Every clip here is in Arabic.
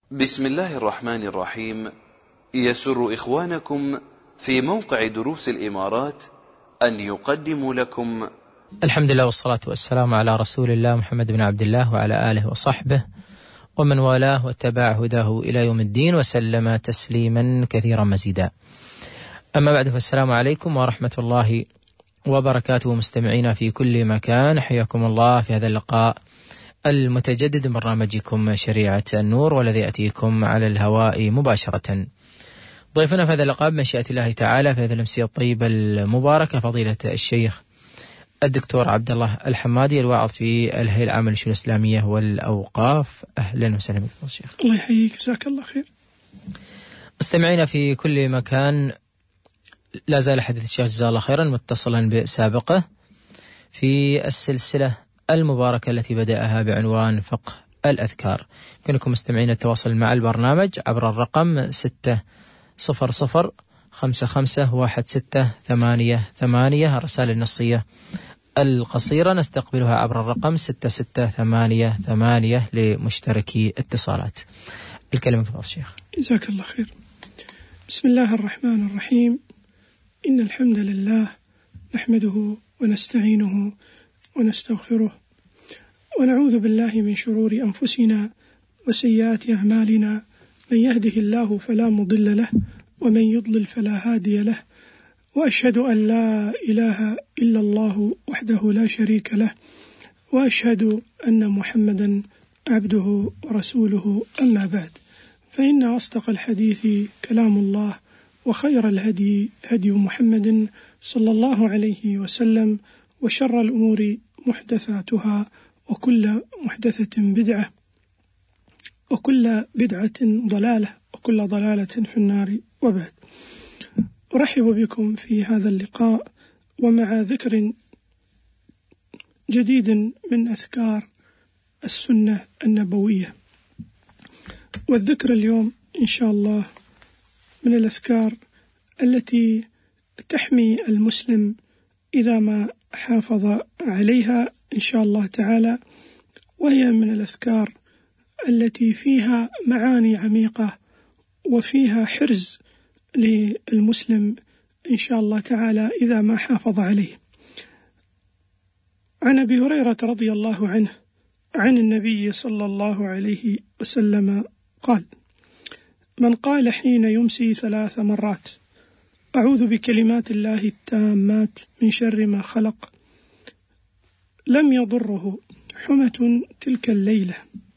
بسم الله الرحمن الرحيم. يسر إخوانكم في موقع دروس الإمارات أن يقدموا لكم الحمد لله والصلاة والسلام على رسول الله محمد بن عبد الله وعلى آله وصحبه ومن والاه واتبع هداه إلى يوم الدين وسلم تسليما كثيرا مزيدا. أما بعد، فالسلام عليكم ورحمة الله وبركاته مستمعينا في كل مكان، حياكم الله في هذا اللقاء المتجدد من برنامجكم شريعة النور، والذي يأتيكم على الهواء مباشرة. ضيفنا في هذا اللقاء بمشيئة الله تعالى في هذه الأمسية الطيبة المباركة فضيلة الشيخ الدكتور عبد الله الحمادي، الواعظ في الهيئة العامة للشؤون الإسلامية والأوقاف. أهلا وسهلا بك الشيخ. الله يحييك، جزاك الله خير. مستمعينا في كل مكان، لا زال حديث الشيخ جزاه الله خيرا متصلا بسابقه في السلسلة المباركة التي بدأها بعنوان فقه الأذكار. يمكنكم مستمعين التواصل مع البرنامج عبر الرقم 605551688. الرسائل النصية القصيرة نستقبلها عبر الرقم 6688 لمشتركي اتصالات. الكلمة لفضيلة الشيخ. جزاك الله خير. بسم الله الرحمن الرحيم. إن الحمد لله نحمده ونستعينه ونستغفره ونعوذ بالله من شرور أنفسنا وسيئات أعمالنا، من يهده الله فلا مضل له ومن يضلل فلا هادي له، وأشهد أن لا إله إلا الله وحده لا شريك له، وأشهد أن محمدا عبده ورسوله. أما بعد، فإن أصدق الحديث كلام الله، وخير الهدي هدي محمد صلى الله عليه وسلم، وشر الأمور محدثاتها، وكل محدثة بدعة، وكل بدعة ضلالة، وكل ضلالة في النار. وبعد، أرحب بكم في هذا اللقاء ومع ذكر جديد من أذكار السنة النبوية. والذكر اليوم إن شاء الله من الأذكار التي تحمي المسلم إذا ما حافظ عليها إن شاء الله تعالى، وهي من الأذكار التي فيها معاني عميقة وفيها حرز للمسلم إن شاء الله تعالى إذا ما حافظ عليه. عن أبي هريرة رضي الله عنه عن النبي صلى الله عليه وسلم قال: من قال حين يمسي 3 مرات أعوذ بكلمات الله التامات من شر ما خلق، لم يضره حمة تلك الليلة.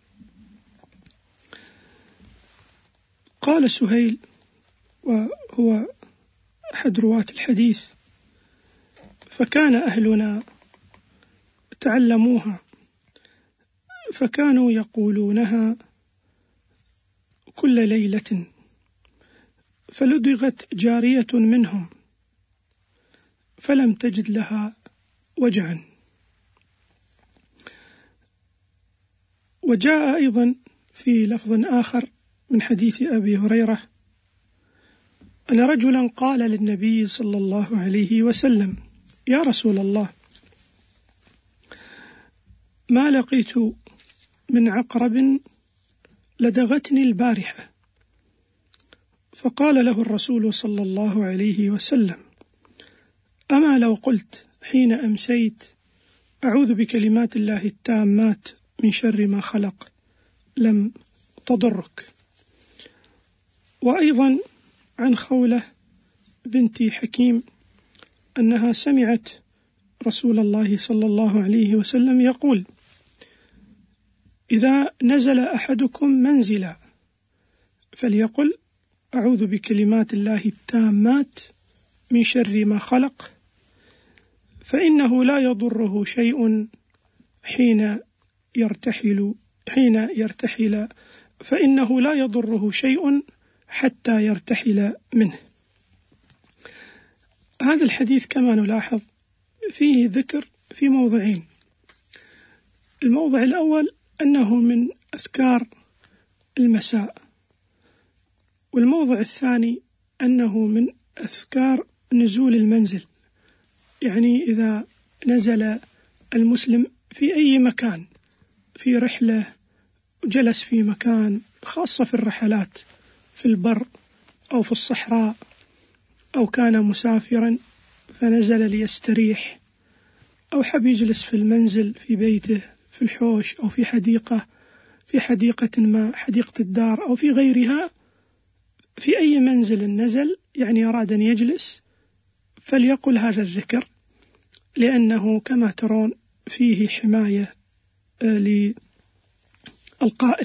قال سهيل، وهو أحد رواة الحديث: فكان أهلنا تعلموها فكانوا يقولونها كل ليلة، فلدغت جارية منهم فلم تجد لها وجعا. وجاء أيضا في لفظ آخر من حديث أبي هريرة أن رجلا قال للنبي صلى الله عليه وسلم: يا رسول الله، ما لقيت من عقرب لدغتني البارحة. فقال له الرسول صلى الله عليه وسلم: أما لو قلت حين أمسيت أعوذ بكلمات الله التامات من شر ما خلق لم تضرك. وأيضا عن خولة بنت حكيم أنها سمعت رسول الله صلى الله عليه وسلم يقول: إذا نزل أحدكم منزلا فليقل أعوذ بكلمات الله التامات من شر ما خلق، فإنه لا يضره شيء حين يرتحل فإنه لا يضره شيء حتى يرتحل منه. هذا الحديث كما نلاحظ فيه ذكر في موضعين. الموضع الأول أنه من أذكار المساء، والموضع الثاني أنه من أذكار نزول المنزل، يعني إذا نزل المسلم في أي مكان، في رحلة، جلس في مكان خاصة في الرحلات في البر أو في الصحراء، أو كان مسافرا فنزل ليستريح، أو حب يجلس في المنزل في بيته في الحوش أو في حديقة ما، حديقة الدار أو في غيرها، في أي منزل نزل يعني أراد أن يجلس فليقل هذا الذكر، لأنه كما ترون فيه حماية للقائل.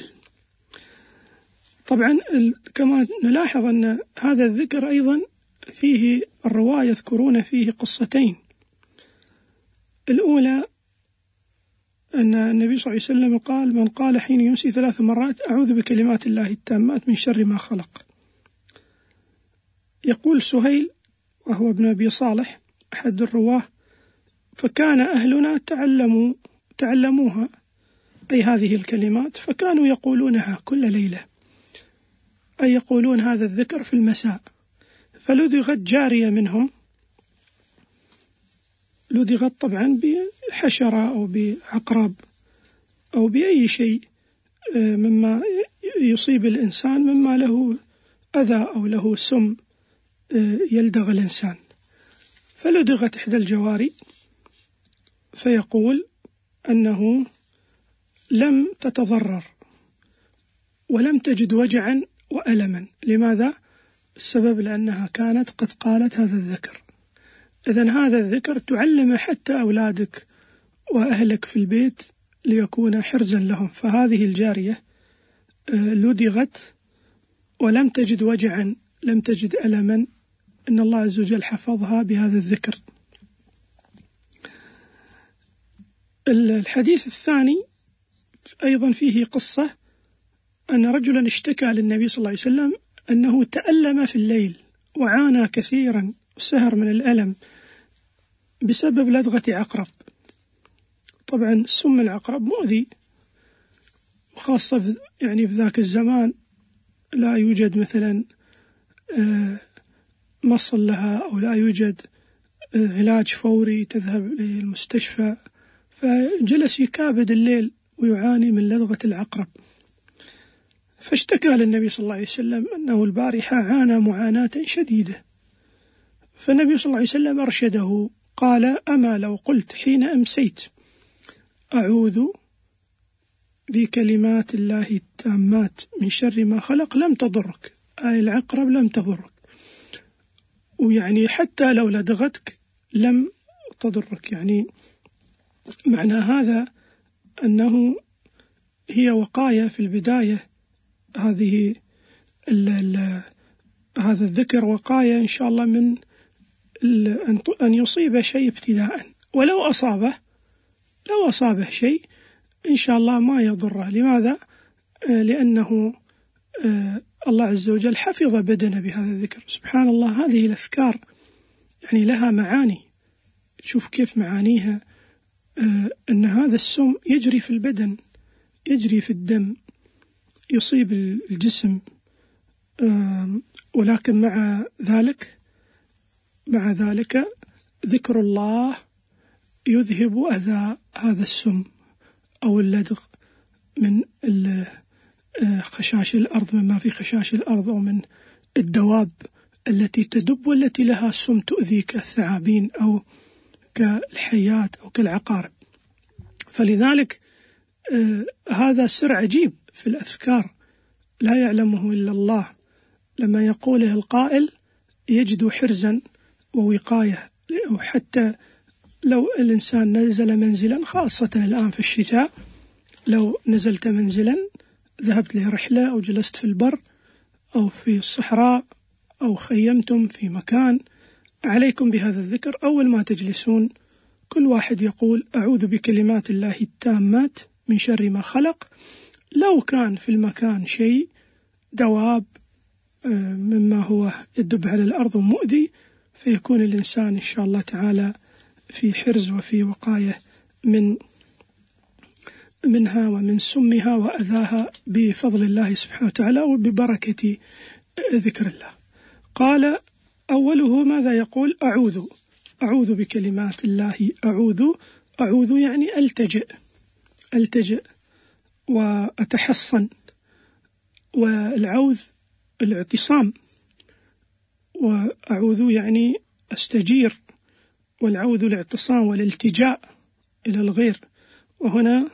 طبعا كما نلاحظ أن هذا الذكر أيضا فيه الرواة يذكرون فيه قصتين. الأولى أن النبي صلى الله عليه وسلم قال: من قال حين يمسي 3 مرات أعوذ بكلمات الله التامات من شر ما خلق. يقول سهيل وهو ابن أبي صالح أحد الرواه: فكان أهلنا تعلموها، أي هذه الكلمات، فكانوا يقولونها كل ليلة، أي يقولون هذا الذكر في المساء. فلدغت جارية منهم، لدغت طبعا بحشرة أو بعقرب أو بأي شيء مما يصيب الإنسان مما له أذى أو له سم يلدغ الإنسان. فلدغت إحدى الجواري، فيقول أنه لم تتضرر ولم تجد وجعا وألما. لماذا؟ السبب لأنها كانت قد قالت هذا الذكر. إذن هذا الذكر تعلم حتى أولادك وأهلك في البيت ليكون حرزا لهم. فهذه الجارية لدغت ولم تجد وجعا، لم تجد ألما، إن الله عز وجل حفظها بهذا الذكر. الحديث الثاني أيضا فيه قصة أن رجلا اشتكى للنبي صلى الله عليه وسلم أنه تألم في الليل وعانى كثيرا وسهر من الألم بسبب لدغة عقرب. طبعا سم العقرب مؤذي، وخاصة يعني في ذاك الزمان لا يوجد مثلا مصل لها أو لا يوجد علاج فوري تذهب للمستشفى، فجلس يكابد الليل ويعاني من لدغة العقرب. فاشتكى للنبي صلى الله عليه وسلم أنه البارحة عانى معاناة شديدة. فالنبي صلى الله عليه وسلم أرشده، قال: أما لو قلت حين أمسيت أعوذ بكلمات الله التامات من شر ما خلق لم تضرك، أي العقرب لم تضرك، ويعني حتى لو لدغتك لم تضرك. يعني معنى هذا أنه هي وقاية في البداية، هذا الذكر وقاية إن شاء الله من أن يصيب شيء ابتداء، ولو أصابه شيء إن شاء الله ما يضره. لماذا؟ لأنه الله عز وجل حفظ بدنه بهذا الذكر. سبحان الله، هذه الأذكار يعني لها معاني. شوف كيف معانيها، أن هذا السم يجري في البدن، يجري في الدم، يصيب الجسم، ولكن مع ذلك ذكر الله يذهب أذى هذا السم أو اللدغ من خشاش الأرض، مما في خشاش الأرض، أو من الدواب التي تدب والتي لها سم تؤذي كالثعابين أو كالحيات أو كالعقارب. فلذلك هذا سر عجيب في الأذكار لا يعلمه إلا الله، لما يقوله القائل يجد حرزا ووقاية. وحتى لو الإنسان نزل منزلا، خاصة الآن في الشتاء، لو نزلت منزلا ذهبت لرحلة أو جلست في البر أو في الصحراء أو خيمتم في مكان، عليكم بهذا الذكر. أول ما تجلسون كل واحد يقول أعوذ بكلمات الله التامات من شر ما خلق. لو كان في المكان شيء دواب مما هو يدب على الأرض مؤذي، فيكون الإنسان إن شاء الله تعالى في حرز وفي وقاية منها ومن سمها وأذاها بفضل الله سبحانه وتعالى وببركة ذكر الله. قال أوله ماذا يقول؟ أعوذ بكلمات الله. أعوذ يعني ألتجئ وأتحصن والعوذ الاعتصام، وأعوذ يعني أستجير، والعوذ الاعتصام والالتجاء إلى الغير، وهنا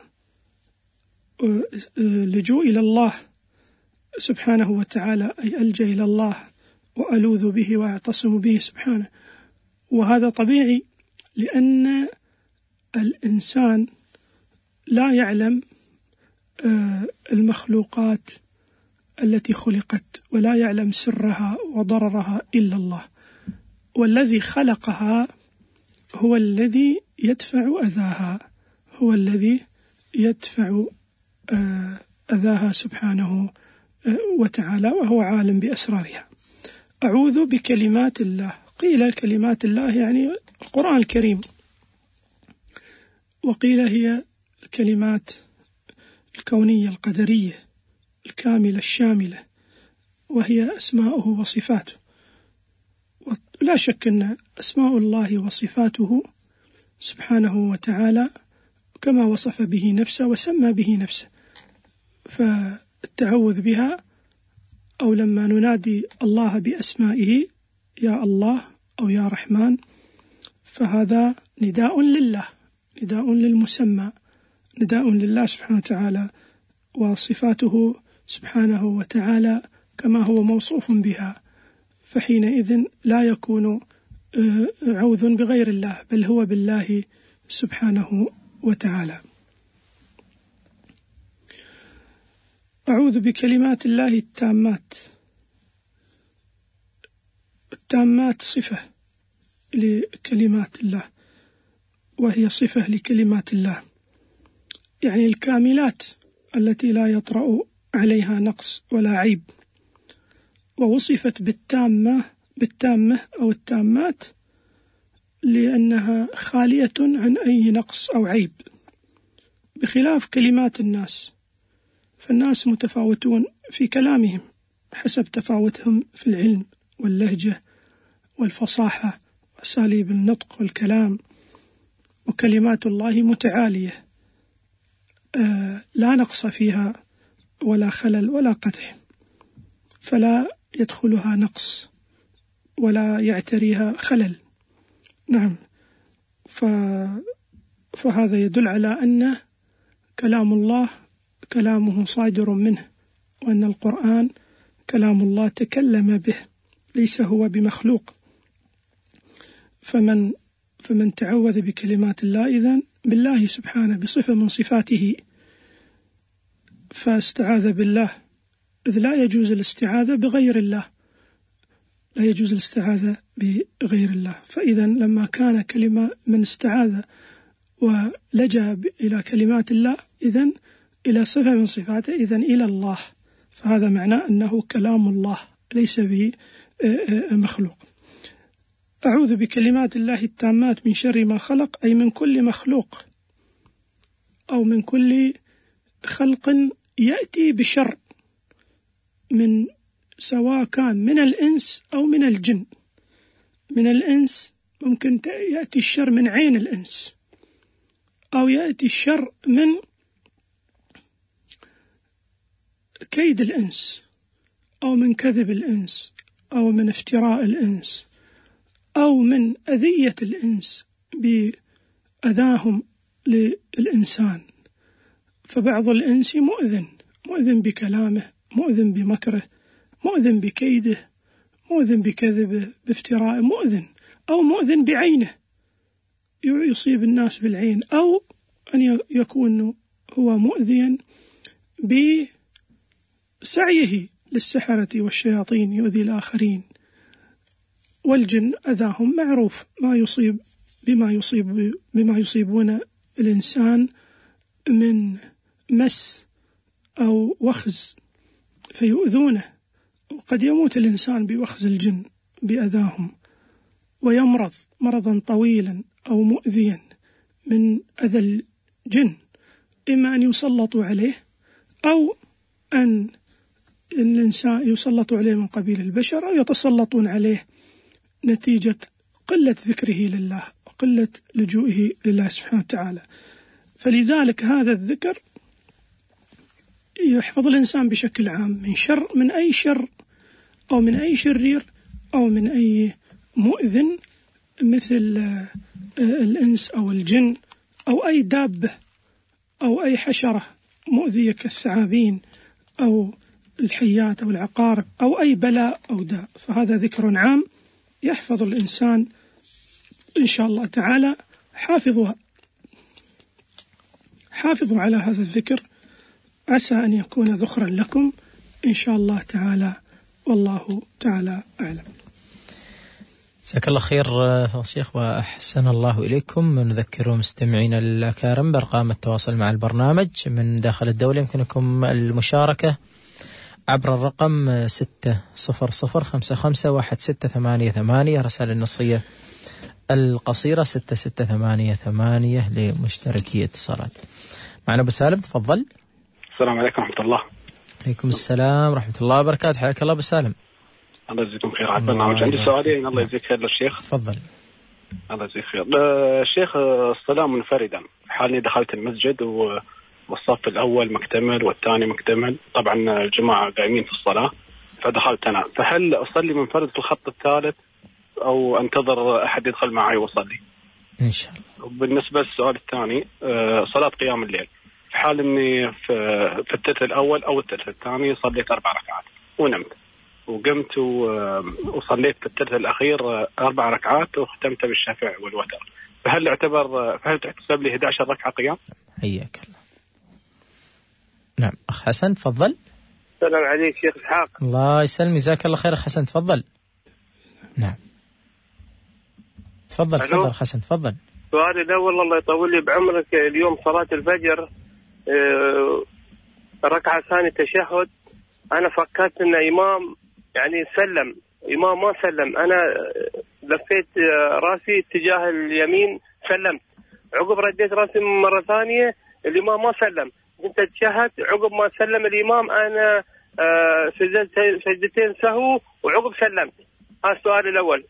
لجوء إلى الله سبحانه وتعالى، أي ألجأ إلى الله وألوذ به وأعتصم به سبحانه. وهذا طبيعي، لأن الإنسان لا يعلم المخلوقات التي خلقت، ولا يعلم سرها وضررها إلا الله، والذي خلقها هو الذي يدفع أذاها، هو الذي يدفع أذاها سبحانه وتعالى، وهو عالم بأسرارها. أعوذ بكلمات الله، قيل كلمات الله يعني القرآن الكريم، وقيل هي الكلمات الكونية القدرية الكاملة الشاملة، وهي أسماؤه وصفاته. ولا شك أن أسماء الله وصفاته سبحانه وتعالى كما وصف به نفسه وسمى به نفسه، فالتعوذ بها، أو لما ننادي الله بأسمائه يا الله أو يا رحمن، فهذا نداء لله، نداء للمسمى، نداء لله سبحانه وتعالى، وصفاته سبحانه وتعالى كما هو موصوف بها، فحينئذ لا يكون عوذ بغير الله، بل هو بالله سبحانه وتعالى. أعوذ بكلمات الله التامات. التامات صفة لكلمات الله، وهي صفة لكلمات الله، يعني الكاملات التي لا يطرأ عليها نقص ولا عيب. ووصفت بالتامة أو التامات لأنها خالية عن أي نقص أو عيب، بخلاف كلمات الناس، فالناس متفاوتون في كلامهم حسب تفاوتهم في العلم واللهجة والفصاحة وأساليب النطق والكلام، وكلمات الله متعالية لا نقص فيها ولا خلل ولا قدح، فلا يدخلها نقص ولا يعتريها خلل. نعم، فهذا يدل على أن كلام الله كلامه صادر منه، وأن القرآن كلام الله تكلم به، ليس هو بمخلوق. فمن تعوذ بكلمات الله إذن بالله سبحانه بصفة من صفاته، فاستعاذ بالله، إذ لا يجوز الاستعاذة بغير الله، لا يجوز الاستعاذة بغير الله. فإذا لما كان كلمة من استعاذ ولجأ إلى كلمات الله، إذن إلى صفة من صفاته، إذن إلى الله، فهذا معناه أنه كلام الله ليس بمخلوق. أعوذ بكلمات الله التامات من شر ما خلق، أي من كل مخلوق أو من كل خلق يأتي بشر، من سواء كان من الإنس أو من الجن. من الإنس ممكن يأتي الشر من عين الإنس، أو يأتي الشر من كيد الإنس، أو من كذب الإنس، أو من افتراء الإنس، أو من أذية الإنس بأذاهم للإنسان. فبعض الإنس مؤذن بكلامه، مؤذن بمكره، مؤذن بكيده، مؤذن بكذبه، بافتراء، مؤذن، أو مؤذن بعينه يصيب الناس بالعين، أو أن يكون هو مؤذيا بسعيه للسحرة والشياطين يؤذي الآخرين. والجن أذاهم معروف، بما يصيبون الإنسان من مس أو وخز فيؤذونه، وقد يموت الإنسان بوخز الجن بأذاهم، ويمرض مرضا طويلا أو مؤذيا من أذى الجن، إما أن يسلطوا عليه، أو أن الإنسان يسلط عليه من قبيل البشر، أو يتسلطون عليه نتيجة قلة ذكره لله وقلة لجوئه لله سبحانه وتعالى. فلذلك هذا الذكر يحفظ الإنسان بشكل عام من شر، من أي شر أو من أي شرير أو من أي مؤذن مثل الإنس أو الجن أو أي دابة أو أي حشرة مؤذية كالثعابين أو الحيات أو العقارب أو أي بلاء أو داء. فهذا ذكر عام يحفظ الإنسان إن شاء الله تعالى. حافظوا على هذا الذكر، عسى أن يكون ذخرا لكم إن شاء الله تعالى، والله تعالى أعلم. جزاك الله خير شيخ وأحسن الله إليكم. نذكر مستمعين الأكارم بأرقام التواصل مع البرنامج من داخل الدولة. يمكنكم المشاركة عبر الرقم 600551688، رسائل النصية القصيرة 6688 لمشتركي اتصالات. معنا أبو سالم، تفضل. السلام عليكم ورحمة الله. عليكم السلام ورحمة الله وبركاته، حياك الله أبو سالم. الله يجزيكم خير على البرنامج. عندي سؤالين، الله يجزيك خير للشيخ. تفضل. الله يجزيك خير. الشيخ، الصلاة منفردا، حالي دخلت المسجد والصف الأول مكتمل والثاني مكتمل، طبعا الجماعة قايمين في الصلاة، فدخلت أنا، فهل أصلي منفرد في الخط الثالث أو أنتظر أحد يدخل معي وأصلي؟ إن شاء الله. بالنسبة للسؤال الثاني، صلاة قيام الليل، في حال إني في الثلث الأول أو الثلث الثاني صليت 4 ركعات ونمت، وقمت وصليت في الثلث الأخير 4 ركعات وختمت بالشفع والوتر، فهل تحتسب لي 11 ركعة قيام؟ حياك الله. نعم أخ حسن، تفضل. السلام عليك شيخ إسحاق. الله يسلم، جزاك الله خير أخ حسن، تفضل. نعم تفضل حسن، تفضل. سؤالي الأول، الله يطول لي بعمرك، اليوم صلاة الفجر ركعة ثانية تشهد، أنا فكرت إن إمام يعني سلم، إمام ما سلم، أنا لفيت راسي اتجاه اليمين سلمت، عقب رديت راسي مرة ثانية الإمام ما سلم، كنت أتشهد، عقب ما سلم الإمام أنا سجدت سجدتين سهو وعقب سلمت. هذا السؤال الأول.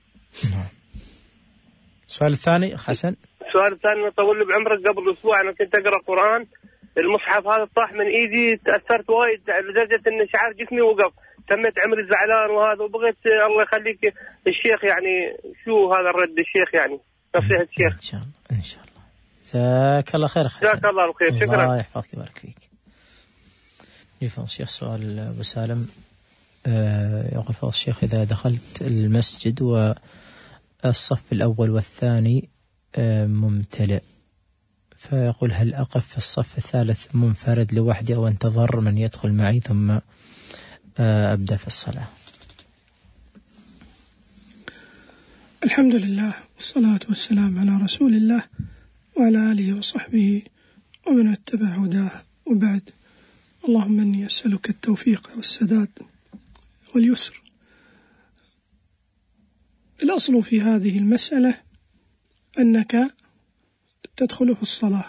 السؤال الثاني حسن. السؤال الثاني، طول لي بعمرك، قبل أسبوع أنا كنت أقرأ قرآن، المصحف هذا طاح من إيدي، تأثرت وايد لدرجة إن شعار جسمي وقف، تميت عمري زعلان وهذا، وبغيت الله يخليك الشيخ يعني شو هذا الرد الشيخ، يعني نصيحة الشيخ. إن شاء الله إن شاء الله. جزاك الله خير حسن. جزاك الله الخير، شكرا. الله يحفظك ويبارك فيك. يفضل الشيخ سؤال أبو سالم، يقول فضل الشيخ، إذا دخلت المسجد والصف الأول والثاني ممتلئ، فيقول هل أقف في الصف الثالث منفرد لوحدي أو انتظر من يدخل معي ثم أبدأ في الصلاة؟ الحمد لله والصلاة والسلام على رسول الله وعلى آله وصحبه ومن اتبع هداه، وبعد. اللهم إني أسألك التوفيق والسداد واليسر. الأصل في هذه المسألة أنك تدخل في الصلاة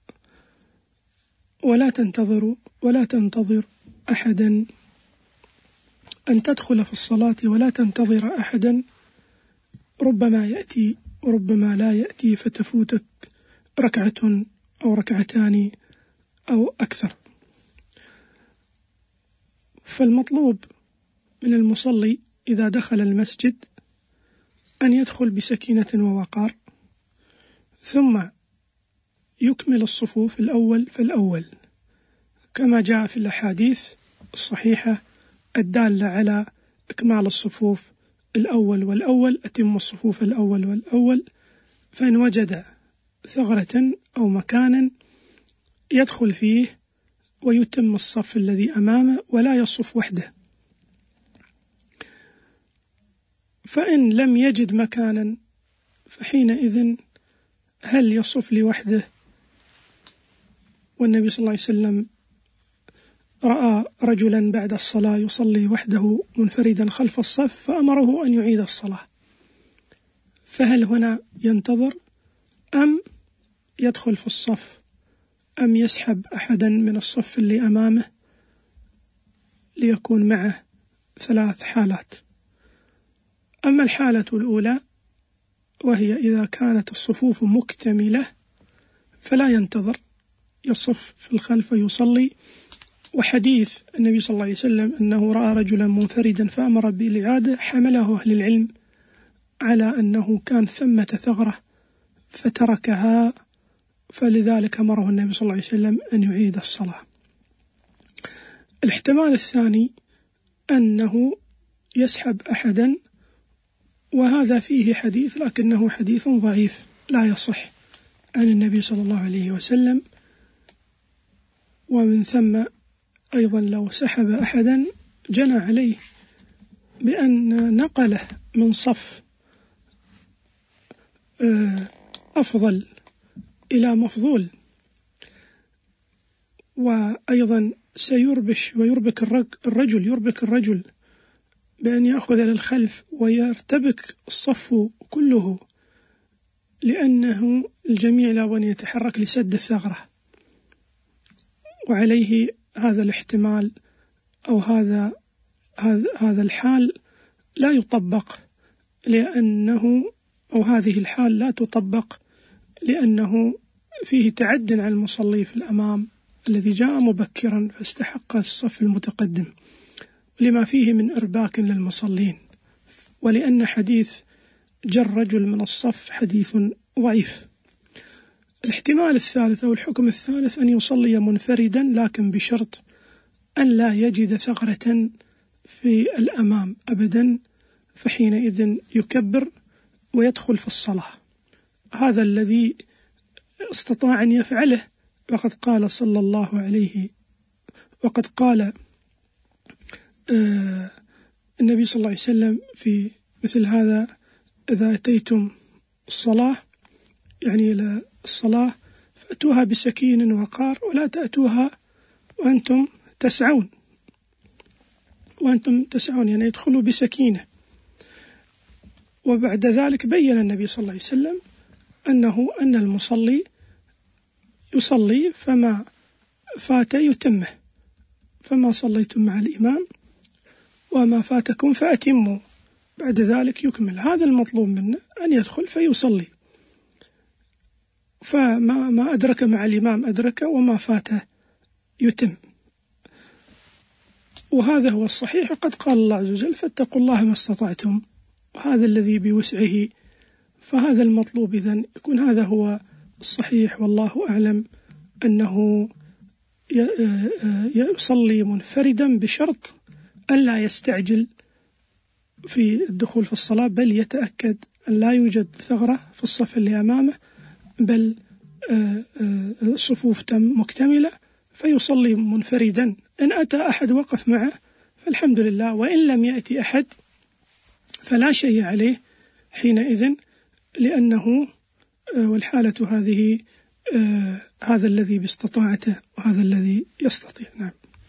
ولا تنتظر أحدا، أن تدخل في الصلاة ولا تنتظر أحدا، ربما يأتي وربما لا يأتي، فتفوتك ركعة أو ركعتان أو أكثر. فالمطلوب من المصلي إذا دخل المسجد أن يدخل بسكينة ووقار، ثم يكمل الصفوف الأول فالأول، كما جاء في الأحاديث الصحيحة الدالة على إكمال الصفوف الأول والأول، أتم الصفوف الأول والأول، فإن وجد ثغرة أو مكانا يدخل فيه ويتم الصف الذي أمامه ولا يصف وحده. فإن لم يجد مكانا فحينئذ هل يصف لوحده؟ والنبي صلى الله عليه وسلم رأى رجلا بعد الصلاة يصلي وحده منفردا خلف الصف فأمره أن يعيد الصلاة، فهل هنا ينتظر أم يدخل في الصف أم يسحب أحدا من الصف اللي أمامه ليكون معه؟ 3 حالات. أما الحالة الأولى وهي إذا كانت الصفوف مكتملة فلا ينتظر، يصف في الخلف يصلي وحديث النبي صلى الله عليه وسلم أنه رأى رجلا منفردا فأمر بالإعادة حمله أهل العلم على أنه كان ثمة ثغرة فتركها، فلذلك أمره النبي صلى الله عليه وسلم أن يعيد الصلاة. الاحتمال الثاني أنه يسحب أحدا، وهذا فيه حديث لكنه حديث ضعيف لا يصح عن النبي صلى الله عليه وسلم، ومن ثم أيضا لو سحب أحدا جنى عليه بأن نقله من صف أفضل إلى مفضول، وأيضا سيربش ويربك الرجل بأن يأخذ إلى الخلف ويرتبك الصف كله، لأنه الجميع لا أن يتحرك لسد الثغرة. وعليه هذا الاحتمال أو هذا الحال لا يطبق، لأنه أو هذه الحال لا تطبق لأنه فيه تعد على المصلي في الأمام الذي جاء مبكرا فاستحق الصف المتقدم، لما فيه من إرباك للمصلين، ولأن حديث جر رجل من الصف حديث ضعيف. الاحتمال الثالث أو الحكم الثالث أن يصلي منفردا، لكن بشرط أن لا يجد ثغرة في الأمام أبدا، فحينئذ يكبر ويدخل في الصلاة. هذا الذي استطاع أن يفعله، وقد قال صلى الله عليه وقد قال النبي صلى الله عليه وسلم في مثل هذا: إذا أتيتم الصلاة يعني إلى الصلاة فأتوها بسكين وقار، ولا تأتوها وأنتم تسعون يعني يدخلوا بسكينة. وبعد ذلك بين النبي صلى الله عليه وسلم أن المصلي يصلي فما فات يتمه، فما صليتم مع الإمام وما فاتكم فأتموا، بعد ذلك يكمل. هذا المطلوب منه أن يدخل فيصلي، فما أدرك مع الإمام أدرك، وما فاته يتم. وهذا هو الصحيح، وقد قال الله عز وجل: فاتقوا الله ما استطعتم، وهذا الذي بوسعه. فهذا المطلوب إذن يكون هذا هو الصحيح، والله أعلم أنه يصلي منفردا بشرط أن لا يستعجل في الدخول في الصلاة، بل يتأكد أن لا يوجد ثغرة في الصف اللي أمامه، بل الصفوف مكتملة، فيصلي منفردا. إن أتى أحد وقف معه فالحمد لله، وإن لم يأتي أحد فلا شيء عليه حينئذ، لأنه والحالة هذه هذا الذي باستطاعته وهذا الذي يستطيع. نعم.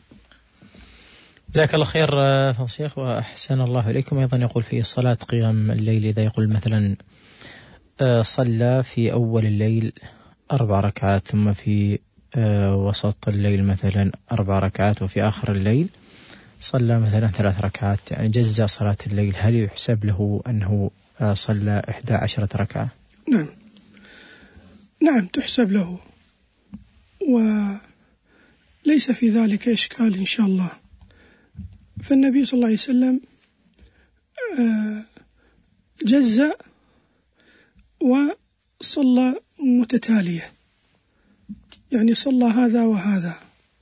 جزاك الله خير فضل الشيخ وأحسن الله إليكم. أيضا يقول في صلاة قيام الليل، إذا يقول مثلا صلى في أول الليل 4 ركعات، ثم في وسط الليل مثلا 4 ركعات، وفي آخر الليل صلى مثلا 3 ركعات، يعني جزء صلاة الليل، هل يحسب له أنه صلى 11 ركعة؟ نعم تحسب له، وليس في ذلك إشكال إن شاء الله. فالنبي صلى الله عليه وسلم جزأ وصلى متتالية، يعني صلى هذا وهذا،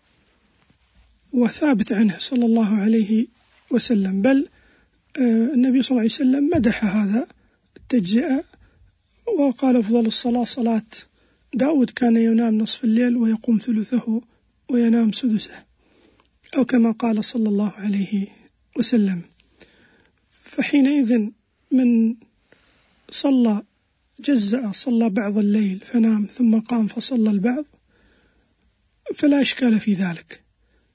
وثابت عنه صلى الله عليه وسلم. بل النبي صلى الله عليه وسلم مدح هذا التجزئة وقال: أفضل الصلاة صلاة داود، كان ينام نصف الليل ويقوم ثلثه وينام سدسه، أو كما قال صلى الله عليه وسلم. فحينئذ من صلى جزأ، صلى بعض الليل فنام ثم قام فصلى البعض، فلا إشكال في ذلك.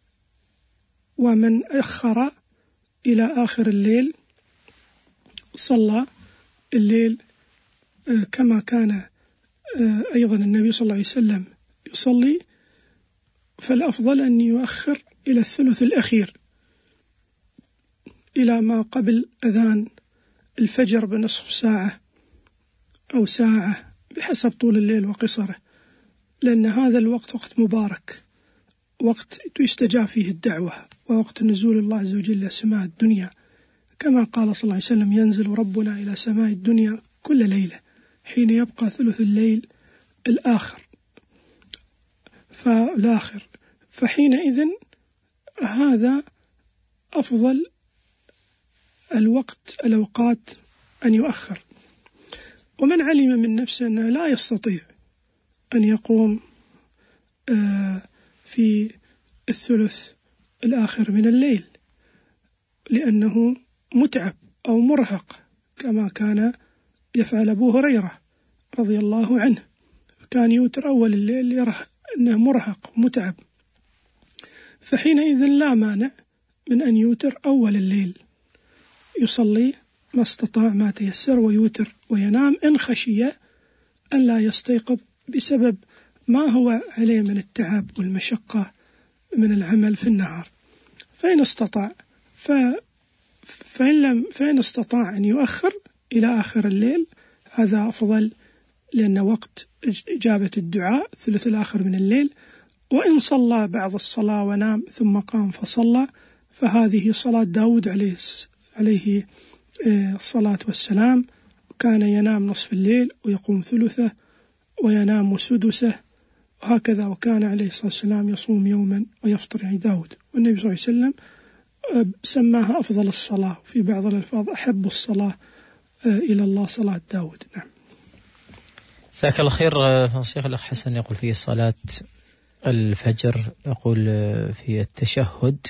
ومن أخر إلى آخر الليل صلى الليل كما كان أيضا النبي صلى الله عليه وسلم يصلي، فالأفضل أن يؤخر إلى الثلث الأخير، إلى ما قبل أذان الفجر بنصف ساعة أو ساعة بحسب طول الليل وقصره، لأن هذا الوقت وقت مبارك، وقت يستجاب فيه الدعوة، ووقت نزول الله عز وجل إلى سماء الدنيا، كما قال صلى الله عليه وسلم: ينزل ربنا إلى سماء الدنيا كل ليلة حين يبقى ثلث الليل الآخر، فحينئذ هذا أفضل الأوقات أن يؤخر. ومن علم من نفسه أنه لا يستطيع أن يقوم في الثلث الآخر من الليل لأنه متعب أو مرهق، كما كان يفعل أبو هريرة رضي الله عنه، كان يوتر أول الليل يرى أنه مرهق متعب، فحينئذ لا مانع من أن يوتر أول الليل، يصلي ما استطاع ما تيسر ويوتر وينام إن خشي أن لا يستيقظ بسبب ما هو عليه من التعب والمشقة من العمل في النهار. فإن استطاع فإن استطاع أن يؤخر إلى آخر الليل هذا أفضل، لأن وقت إجابة الدعاء الثلث الآخر من الليل. وإن صلى بعض الصلاة ونام ثم قام فصلى فهذه صلاة داود عليه الصلاة والسلام، كان ينام نصف الليل ويقوم ثلثه وينام سدسه وهكذا، وكان عليه الصلاة والسلام يصوم يوما ويفطر، يعني داود. والنبي صلى الله عليه وسلم سماها أفضل الصلاة، في بعض الألفاظ أحب الصلاة إلى الله صلاة داود. نعم. جزاك الله خير. الشيخ الأخ حسن يقول في صلاة الفجر، يقول في التشهد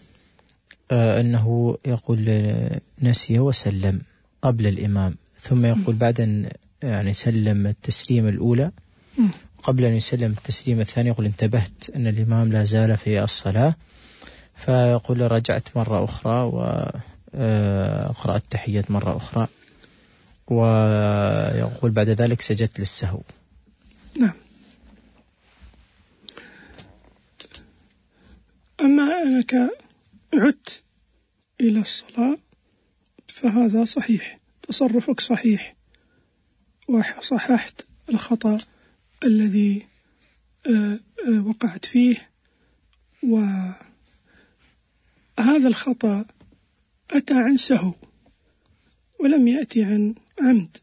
أنه يقول نسي وسلم قبل الإمام، ثم يقول بعد أن يعني سلم التسليم الأولى قبل أن يسلم التسليم الثاني يقول انتبهت أن الإمام لا زال في الصلاة، فيقول رجعت مرة أخرى وقرأت التحيات مرة أخرى، ويقول بعد ذلك سجدت للسهو. نعم. أما أنك عدت إلى الصلاة فهذا صحيح، تصرفك صحيح وصححت الخطأ الذي وقعت فيه، وهذا الخطأ أتى عن سهو ولم يأتي عن عمد،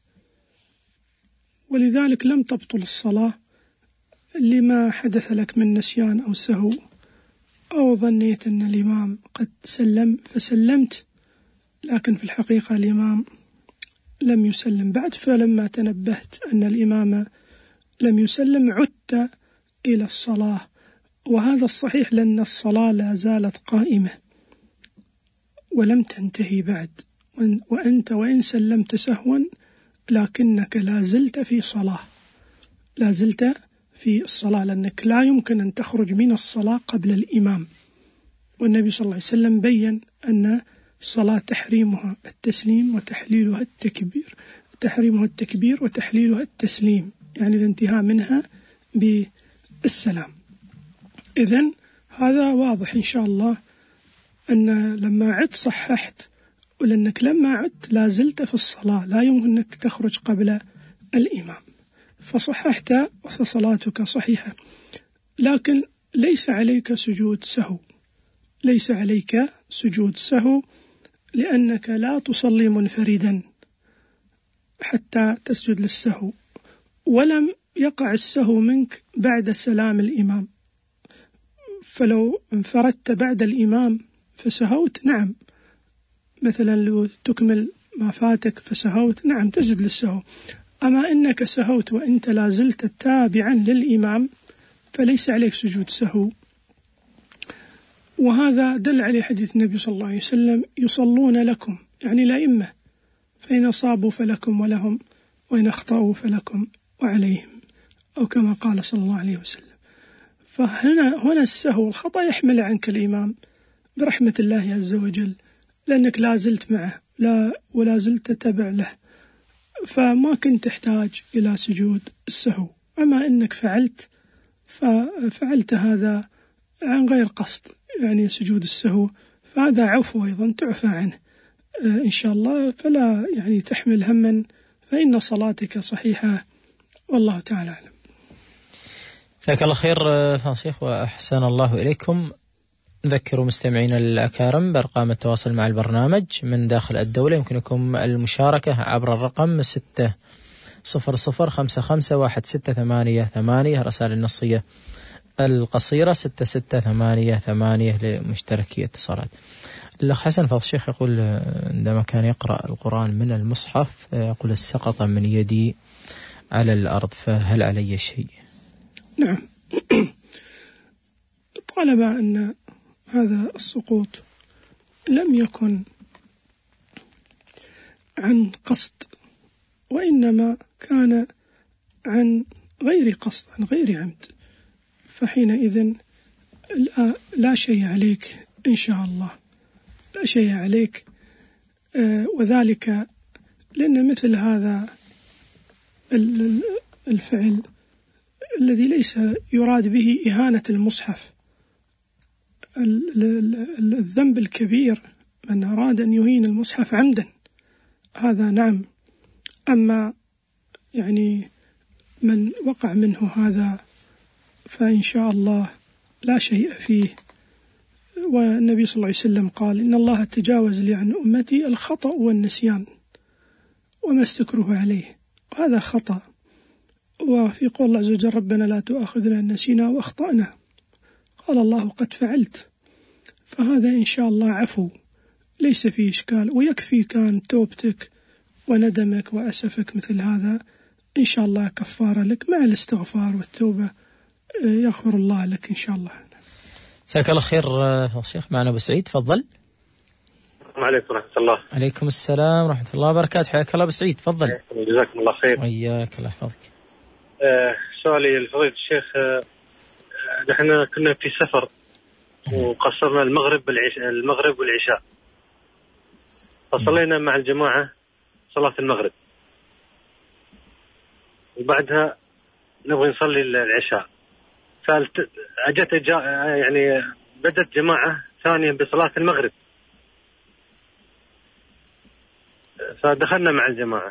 ولذلك لم تبطل الصلاة لما حدث لك من نسيان أو سهو، أو ظنيت أن الإمام قد سلم فسلمت، لكن في الحقيقة الإمام لم يسلم بعد، فلما تنبهت أن الإمام لم يسلم عدت إلى الصلاة، وهذا الصحيح لأن الصلاة لا زالت قائمة ولم تنتهي بعد، وأنت وإن سلمت سهوا لكنك لا زلت في صلاة، لا زلت في الصلاة، لأنك لا يمكن أن تخرج من الصلاة قبل الإمام. والنبي صلى الله عليه وسلم بيّن أن الصلاة تحريمها التسليم وتحليلها التكبير، تحريمها التكبير وتحليلها التسليم، يعني الانتهاء منها بالسلام. إذن هذا واضح إن شاء الله أن لما عدت صححت، ولأنك لما عدت لا زلت في الصلاة، لا يمكن أنك تخرج قبل الإمام، فصححت وصلاتك صحيحة، لكن ليس عليك سجود سهو، ليس عليك سجود سهو، لأنك لا تصلي منفردا حتى تسجد للسهو، ولم يقع السهو منك بعد سلام الإمام، فلو انفردت بعد الإمام فسهوت نعم، مثلا لو تكمل ما فاتك فسهوت نعم تسجد للسهو. أما إنك سهوت وإنت لا زلت تابعا للإمام فليس عليك سجود سهو، وهذا دل عليه حديث النبي صلى الله عليه وسلم: يصلون لكم، يعني الأئمة، فإن أصابوا فلكم ولهم، وإن أخطأوا فلكم وعليهم، أو كما قال صلى الله عليه وسلم. فهنا السهو الخطأ يحمل عنك الإمام برحمة الله عز وجل، لأنك لا زلت معه ولا زلت تتبع له، فما كنت تحتاج إلى سجود السهو. أما إنك فعلت هذا عن غير قصد، يعني سجود السهو، فهذا عفو أيضا تعفى عنه إن شاء الله، فلا يعني تحمل هما، فإن صلاتك صحيحة، والله تعالى أعلم. جزاك الله خير فضل الشيخ وأحسن الله إليكم. نذكروا مستمعينا الأكارم بأرقام التواصل مع البرنامج من داخل الدولة. يمكنكم المشاركة عبر الرقم 600551688 رسائل النصية القصيرة 6688 لمشتركي اتصالات. الأخ حسن فضل الشيخ يقول عندما كان يقرأ القرآن من المصحف يقول سقط من يدي على الأرض، فهل علي شيء؟ نعم. طالما أن هذا السقوط لم يكن عن قصد وإنما كان عن غير قصد، عن غير عمد، فحينئذ لا شيء عليك إن شاء الله، لا شيء عليك. وذلك لأن مثل هذا الفعل الذي ليس يراد به إهانة المصحف، الذنب الكبير من أراد أن يهين المصحف عمدا، هذا نعم. أما يعني من وقع منه هذا فإن شاء الله لا شيء فيه. والنبي صلى الله عليه وسلم قال إن الله تجاوز لي عن أمتي الخطأ والنسيان وما استكره عليه، وهذا خطأ. وفي قول الله عز وجل ربنا لا تؤاخذنا إن نسينا وأخطأنا، قال الله قد فعلت، فهذا إن شاء الله عفو ليس فيه إشكال، ويكفي كان توبتك وندمك وأسفك مثل هذا إن شاء الله كفارة لك مع الاستغفار والتوبة، يغفر الله لك إن شاء الله. جزاك الله خير فضل الشيخ. معنا أبو سعيد، تفضل. السلام عليكم ورحمة الله. عليكم السلام ورحمة الله وبركاته، حياك الله أبو سعيد، تفضل. جزاكم الله خير. وإياك الله يحفظك. سؤالي لفضيلة الشيخ، نحن كنا في سفر وقصرنا المغرب والعشاء، فصلينا مع الجماعة صلاة المغرب وبعدها نبغي نصلي العشاء، يعني بدت جماعة ثانية بصلاة المغرب، فدخلنا مع الجماعة.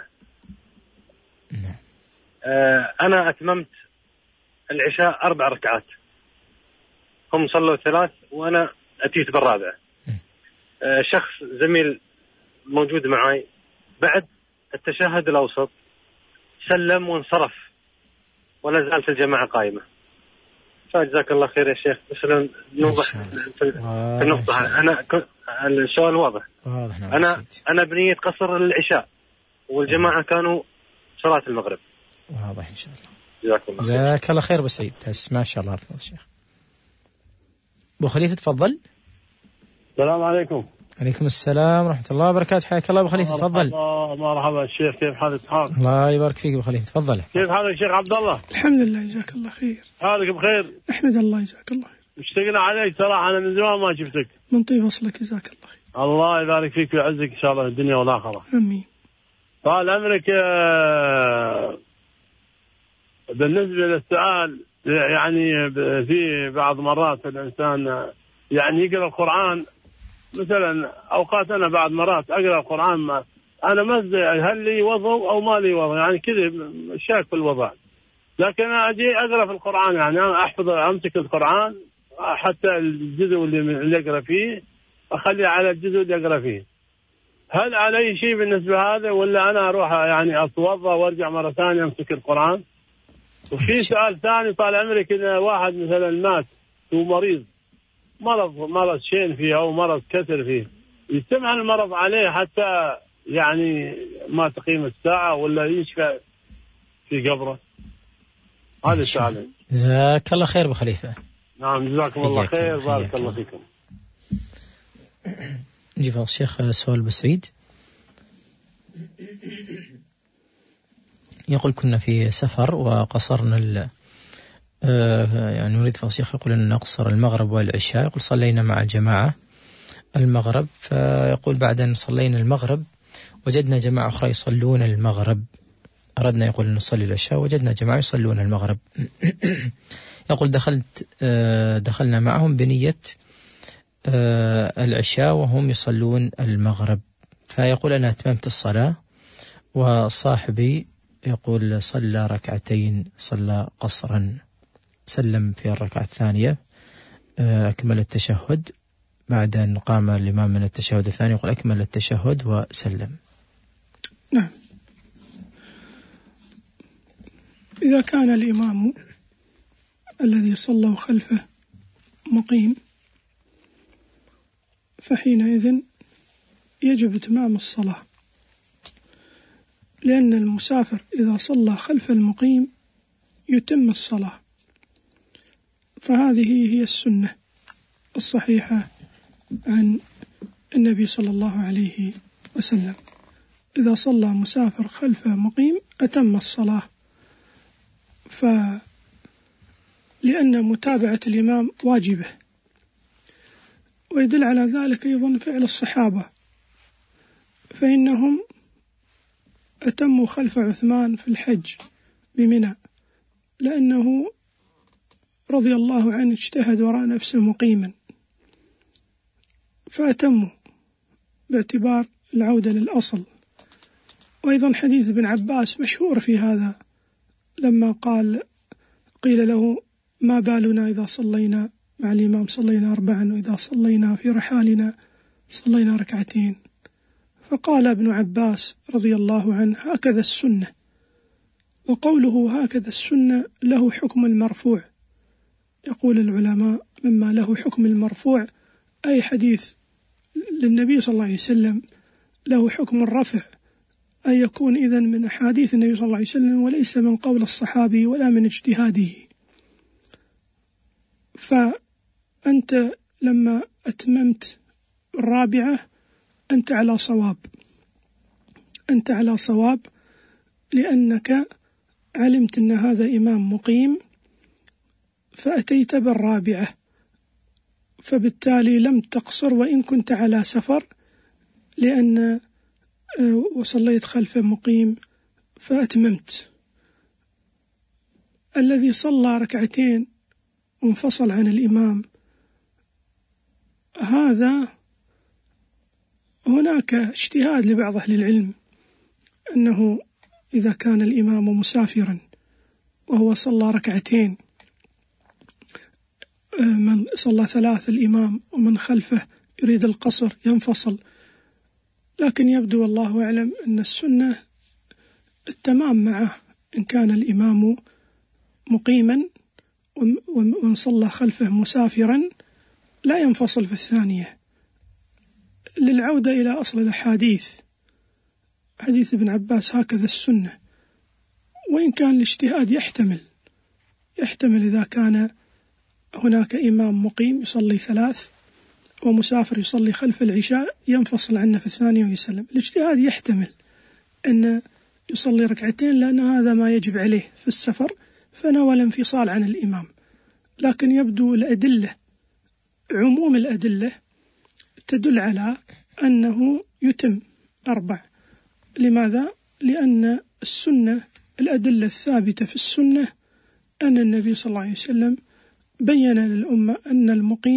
أنا أتممت العشاء 4 ركعات، هم صلوا 3 وأنا أتيت بالرابعة. شخص زميل موجود معي بعد التشهد الأوسط سلم وانصرف ولا زالت الجماعة قائمة. فجزاك الله خير يا شيخ، بس نوضح في النقطة. أنا السؤال واضح. أنا بنية قصر العشاء والجماعة كانوا صلاة المغرب. واضح إن شاء الله. جزاك الله خير بسعيد، ما شاء الله يا شيخ. أبو خليفة تفضل. السلام عليكم. عليكم السلام ورحمة الله وبركاته، حياك الله أبو خليفة، تفضل. مرحبا الشيخ، كيف حالك؟ الله يبارك فيك أبو خليفة، تفضل. كيف حالك الشيخ عبد الله؟ الحمد لله جزاك الله خير. حالك بخير؟ أحمد الله جزاك الله خير. مشتاقنا عليك صراحة، أنا من زمان ما شفتك. من طيب وصلك جزاك الله خير. الله يبارك فيك ويعزك إن شاء الله في الدنيا والآخرة. آمين. طال عمرك. بالنسبة للسؤال، يعني في بعض مرات الإنسان يعني يقرأ القرآن مثلا، أوقات أنا بعض مرات أقرأ القرآن ما أنا هل لي وضوء أو ما لي وضوء، يعني كذا شاك في الوضع، لكن أنا أجي أقرأ في القرآن، يعني أنا أحفظ أمسك القرآن حتى الجزء اللي أقرأ فيه أخليه على الجزء اللي أقرأ فيه. هل علي شيء بالنسبة هذا ولا أنا أروح يعني أتوضأ وأرجع مرة ثانية أمسك القرآن؟ وفي سؤال ثاني، طال عمرك إذا واحد مثلا مات ومريض مرض شين فيه أو مرض كسر فيه، يستمع المرض عليه حتى يعني ما تقيم الساعة ولا يشفى في قبره؟ هذا السؤال. جزاك الله خير أبو خليفة. نعم جزاكم الله خير، بارك الله فيكم. نجيب الشيخ سؤال بسعيد، يقول كنا في سفر وقصرنا يعني نريد فضل الشيخ يقول أن نقصر المغرب والعشاء، يقول صلينا مع الجماعة المغرب، فيقول بعد أن صلينا المغرب وجدنا جماعة أخرى يصلون المغرب، أردنا يقول أن نصلي العشاء وجدنا جماعة يصلون المغرب. يقول دخلنا معهم بنية العشاء وهم يصلون المغرب، فيقول أنا أتممت الصلاة وصاحبي يقول صلى ركعتين، صلى قصرا، سلم في الركعة الثانية، أكمل التشهد، بعد أن قام الإمام من التشهد الثاني يقول أكمل التشهد وسلم. نعم. إذا كان الإمام الذي صلى خلفه مقيم فحينئذ يجب إتمام الصلاة، لأن المسافر إذا صلى خلف المقيم يتم الصلاة، فهذه هي السنة الصحيحة عن النبي صلى الله عليه وسلم. إذا صلى مسافر خلف مقيم أتم الصلاة، لأن متابعة الإمام واجبة. ويدل على ذلك أيضا فعل الصحابة، فإنهم أتموا خلف عثمان في الحج بمنى، لأنه رضي الله عنه اجتهد وراء نفسه مقيما فأتموا باعتبار العودة للأصل. وأيضا حديث ابن عباس مشهور في هذا، لما قيل له ما بالنا إذا صلينا مع الإمام صلينا 4، وإذا صلينا في رحالنا صلينا 2، فقال ابن عباس رضي الله عنه هكذا السنة. وقوله هكذا السنة له حكم المرفوع، يقول العلماء مما له حكم المرفوع أي حديث للنبي صلى الله عليه وسلم له حكم الرفع، أي يكون إذن من أحاديث النبي صلى الله عليه وسلم وليس من قول الصحابي ولا من اجتهاده. فأنت لما أتممت 4 أنت على صواب، لأنك علمت أن هذا إمام مقيم فأتيت 4، فبالتالي لم تقصر وإن كنت على سفر، لأن وصليت خلف مقيم فأتممت. الذي صلى 2 وانفصل عن الإمام، هذا هناك اجتهاد لبعض أهل العلم أنه إذا كان الإمام مسافرا وهو صلى 2، من صلى 3 الإمام ومن خلفه يريد القصر ينفصل، لكن يبدو والله أعلم أن السنة التمام معه إن كان الإمام مقيما ومن صلى خلفه مسافرا لا ينفصل في الثانية، للعودة إلى أصل الأحاديث، حديث ابن عباس هكذا السنة. وإن كان الاجتهاد يحتمل إذا كان هناك إمام مقيم يصلي 3 ومسافر يصلي خلف العشاء ينفصل عنه في الثانية ويسلم، الاجتهاد يحتمل أن يصلي 2 لأن هذا ما يجب عليه في السفر فنوى الانفصال عن الإمام. لكن يبدو الأدلة، عموم الأدلة تدل على أنه يتم 4. لماذا؟ لأن السنة، الأدلة الثابتة في السنة أن النبي صلى الله عليه وسلم بين للأمة أن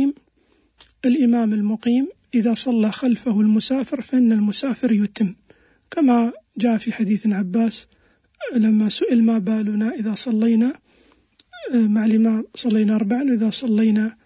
الإمام المقيم إذا صلى خلفه المسافر فإن المسافر يتم، كما جاء في حديث عباس لما سئل ما بالنا إذا صلينا مع الإمام صلينا 4، وإذا صلينا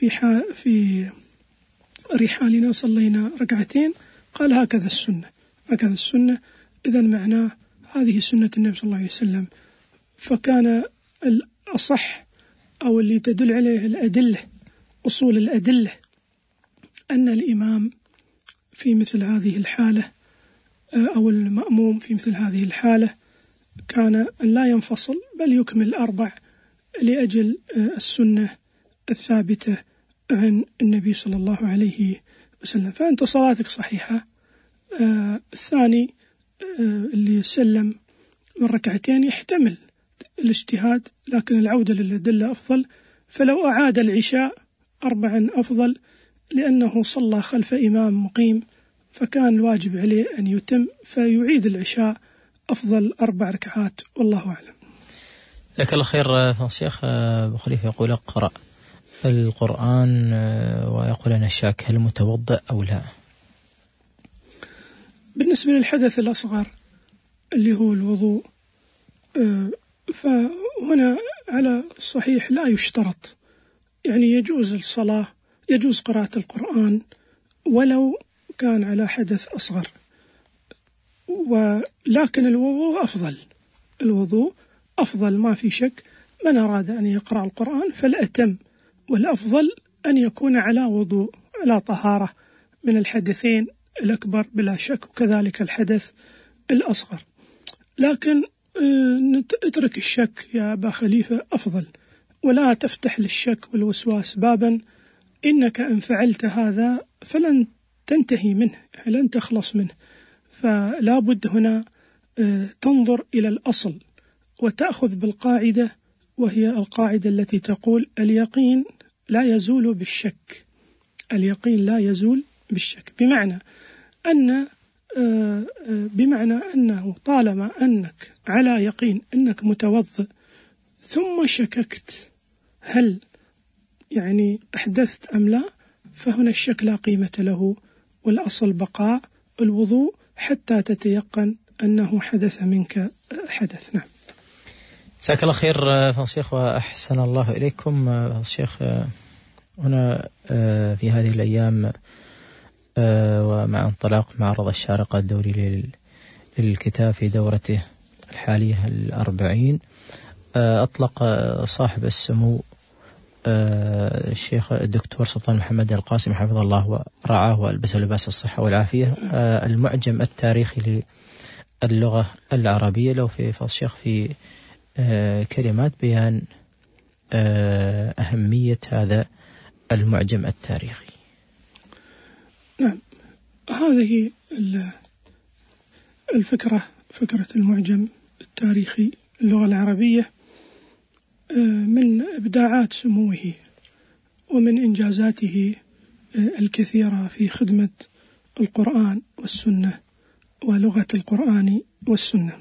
في رحالنا صلينا 2، قال هكذا السنة. إذن معناه هذه سنة النبي صلى الله عليه وسلم. فكان الأصح أو اللي تدل عليه الأدلة، أصول الأدلة، أن الإمام في مثل هذه الحالة أو المأموم في مثل هذه الحالة كان أن لا ينفصل بل يكمل 4 لأجل السنة الثابتة عن النبي صلى الله عليه وسلم. فأنت صلاتك صحيحة. الثاني اللي سلم من 2 يحتمل الاجتهاد، لكن العودة للأدلة أفضل. فلو أعاد العشاء 4 أفضل، لأنه صلى خلف إمام مقيم فكان الواجب عليه أن يتم، فيعيد العشاء أفضل 4 ركعات، والله أعلم. جزاك الله خير. الشيخ أبو خليفة يقول اقرأ القرآن ويقول أنا شاك هل متوضأ أو لا؟ بالنسبة للحدث الأصغر اللي هو الوضوء، فهنا على الصحيح لا يشترط، يعني يجوز الصلاة، يجوز قراءة القرآن ولو كان على حدث أصغر، ولكن الوضوء أفضل، الوضوء أفضل ما في شك. من أراد أن يقرأ القرآن فالأتم والأفضل أن يكون على وضوء، على طهارة من الحدثين الأكبر بلا شك، وكذلك الحدث الأصغر. لكن اترك الشك يا أبا خليفة أفضل، ولا تفتح للشك والوسواس بابا، إنك إن فعلت هذا فلن تنتهي منه، لن تخلص منه. فلا بد هنا تنظر إلى الأصل وتأخذ بالقاعدة، وهي القاعدة التي تقول اليقين لا يزول بالشك، اليقين لا يزول بالشك، بمعنى أنه طالما أنك على يقين أنك متوضئ ثم شككت هل يعني أحدثت أم لا، فهنا الشك لا قيمة له، والأصل بقاء الوضوء حتى تتيقن أنه حدث منك حدث. نعم. جزاك الله خير فضيلة الشيخ وأحسن الله إليكم. فضيلة الشيخ، هنا في هذه الأيام ومع انطلاق معرض الشارقة الدولي للكتاب في دورته الحالية 40، أطلق صاحب السمو الشيخ الدكتور سلطان محمد القاسم حفظه الله ورعاه وألبسه لباس الصحة والعافية المعجم التاريخي للغة العربية. لو في فضل الشيخ في كلمات بيان أهمية هذا المعجم التاريخي. نعم، هذه الفكرة، فكرة المعجم التاريخي اللغة العربية، من إبداعات سموه ومن إنجازاته الكثيرة في خدمة القرآن والسنة ولغة القرآن والسنة،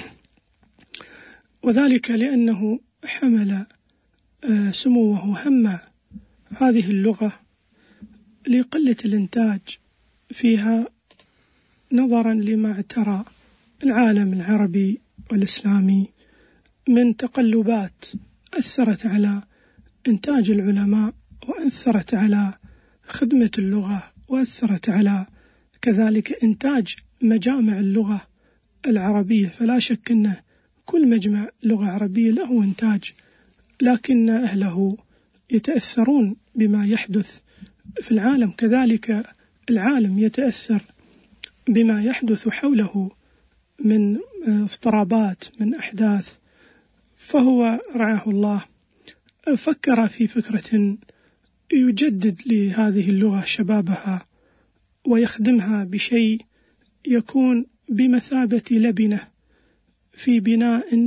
وذلك لأنه حمل سموه هم هذه اللغة لقلة الإنتاج فيها، نظرا لما اعترى العالم العربي والإسلامي من تقلبات أثرت على إنتاج العلماء، وأثرت على خدمة اللغة، وأثرت على كذلك إنتاج مجامع اللغة العربية. فلا شك أن كل مجمع لغة عربية له إنتاج، لكن أهله يتأثرون بما يحدث في العالم، كذلك العالم يتأثر بما يحدث حوله من اضطرابات، من أحداث. فهو رعاه الله فكر في فكرة يجدد لهذه اللغة شبابها ويخدمها بشيء يكون بمثابة لبنة في بناء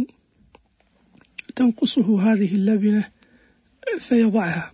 تنقصه هذه اللبنة فيضعها.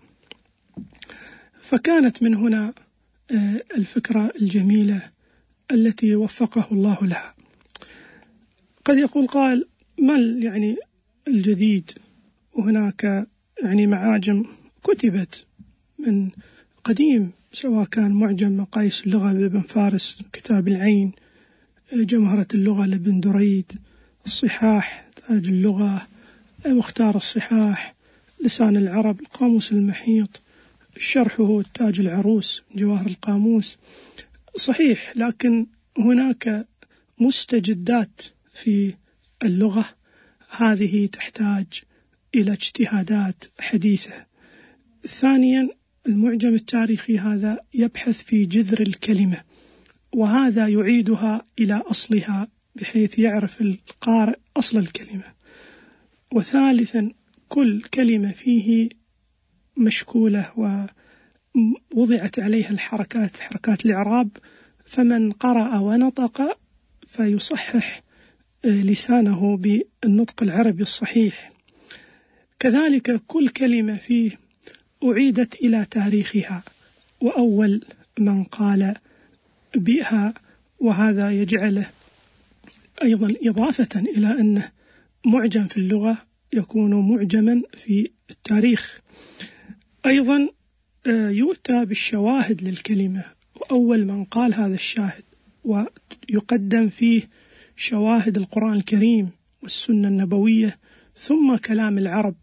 فكانت من هنا الفكرة الجميلة التي وفقه الله لها. قد يقول قال ما يعني الجديد؟ وهناك يعني معاجم كتبت من قديم، سواء كان معجم مقاييس اللغة لابن فارس، كتاب العين، جمهرة اللغة لابن دريد، الصحاح، تاج اللغة، مختار الصحاح، لسان العرب، القاموس المحيط، شرحه تاج العروس، جواهر القاموس. صحيح، لكن هناك مستجدات في اللغة هذه تحتاج إلى اجتهادات حديثة. ثانيا، المعجم التاريخي هذا يبحث في جذر الكلمة، وهذا يعيدها إلى أصلها بحيث يعرف القارئ أصل الكلمة. وثالثا، كل كلمة فيه مشكولة ووضعت عليها الحركات، حركات الإعراب، فمن قرأ ونطق فيصحح لسانه بالنطق العربي الصحيح. كذلك كل كلمة فيه أعيدت إلى تاريخها وأول من قال بها، وهذا يجعله أيضا إضافة إلى أنه معجم في اللغة يكون معجما في التاريخ. أيضا يؤتى بالشواهد للكلمة، وأول من قال هذا الشاهد، ويقدم فيه شواهد القرآن الكريم والسنة النبوية، ثم كلام العرب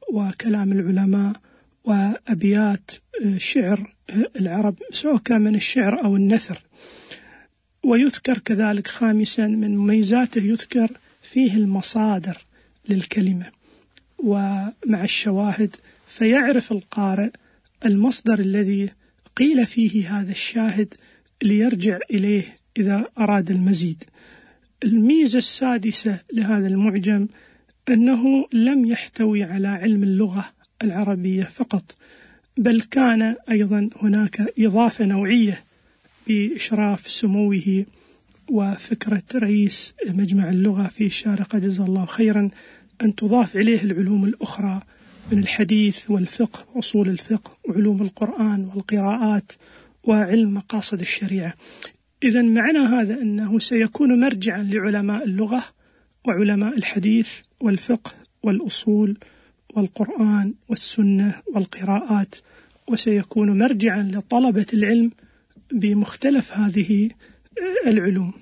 وكلام العلماء وأبيات شعر العرب، سواء كان من الشعر أو النثر. ويذكر كذلك خامسا من مميزاته يذكر فيه المصادر للكلمة ومع الشواهد، فيعرف القارئ المصدر الذي قيل فيه هذا الشاهد ليرجع إليه إذا أراد المزيد. الميزة السادسة لهذا المعجم أنه لم يحتوي على علم اللغة العربية فقط، بل كان أيضا هناك إضافة نوعية بإشراف سموه وفكرة رئيس مجمع اللغة في الشارقة جزاه الله خيرا أن تضاف إليه العلوم الأخرى من الحديث والفقه وأصول الفقه وعلوم القرآن والقراءات وعلم مقاصد الشريعة. إذن معنى هذا أنه سيكون مرجعا لعلماء اللغة وعلماء الحديث والفقه والأصول والقرآن والسنة والقراءات، وسيكون مرجعا لطلبة العلم بمختلف هذه العلوم.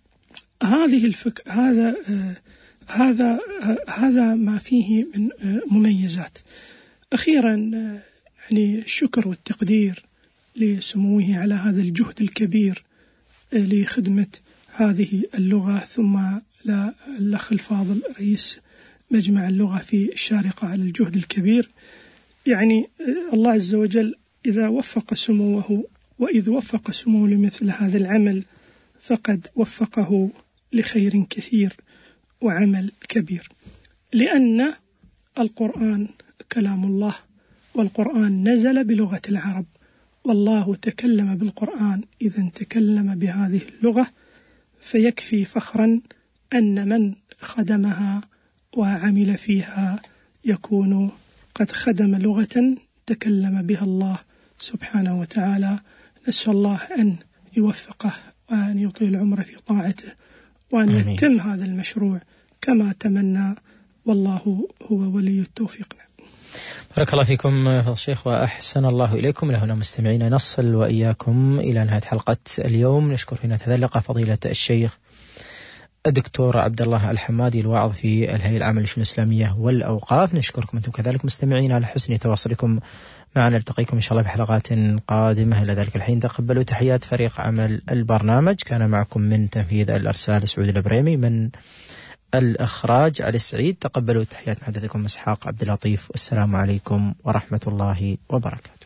هذا ما فيه من مميزات. أخيرا يعني الشكر والتقدير لسموه على هذا الجهد الكبير لخدمة هذه اللغة، ثم للأخ الفاضل رئيس مجمع اللغة في الشارقة على الجهد الكبير. يعني الله عز وجل إذا وفق سموه، وإذ وفق سموه لمثل هذا العمل فقد وفقه لخير كثير وعمل كبير، لأن القرآن كلام الله، والقرآن نزل بلغة العرب، والله تكلم بالقرآن إذا تكلم بهذه اللغة، فيكفي فخرا أن من خدمها وعمل فيها يكون قد خدم لغة تكلم بها الله سبحانه وتعالى. نسأل الله أن يوفقه وأن يطيل عمره في طاعته، وأن يتم هذا المشروع كما تمنى، والله هو ولي التوفيق. بارك الله فيكم فضل الشيخ وأحسن الله إليكم. لهنا مستمعين نصل وإياكم إلى نهاية حلقة اليوم. نشكر في نهاية اللقاء فضيلة الشيخ الدكتور عبد الله الحمادي الواعظ في الهيئة العامة للشؤون الإسلامية والأوقاف. نشكركم أنتم كذلك مستمعين على حسن تواصلكم معنا. نلتقيكم إن شاء الله بحلقات قادمة. إلى ذلك الحين تقبلوا تحيات فريق عمل البرنامج. كان معكم من تنفيذ الأرسال سعود البريمي، من الإخراج علي السعيد. تقبلوا تحيات محدثكم إسحاق عبد اللطيف، والسلام عليكم ورحمة الله وبركاته.